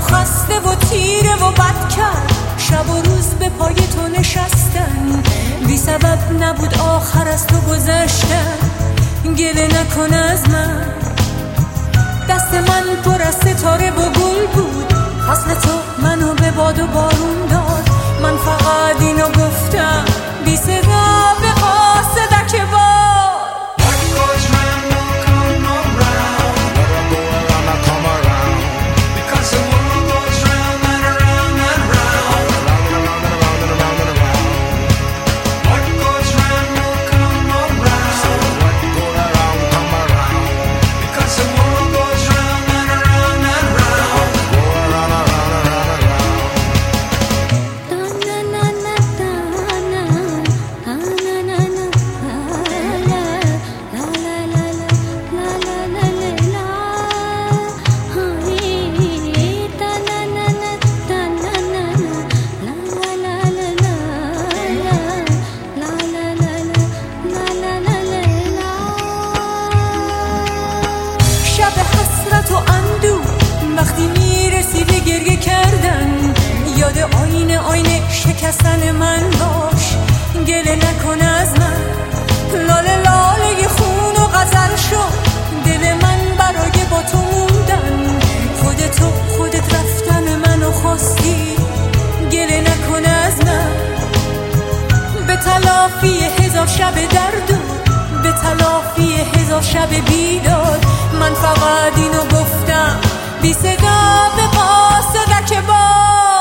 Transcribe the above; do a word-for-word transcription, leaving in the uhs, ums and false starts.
خسته و تیره و بد کرد. شب و روز به پای تو نشستن، بی سبب نبود آخر از تو گذشتن. گله نکن از من، دست من پر از ستاره و گل بود. فصل تو منو به باد و بارون داد. من فقط اینو گفتم بی صدا به قاصدک باد. وقتی میرسی به گریه کردن، یاد آینه آینه شکستن من باش. گله نکن از من، لاله لاله خون و غزل شد دل من برای با تو موندن. خودتو خودت رفتن منو خواستی. گله نکن از من، به تلافی هزار شب درد، به تلافی هزار شب بیداد. من فقط اینو گفتم بی صدا به قاصدک باد.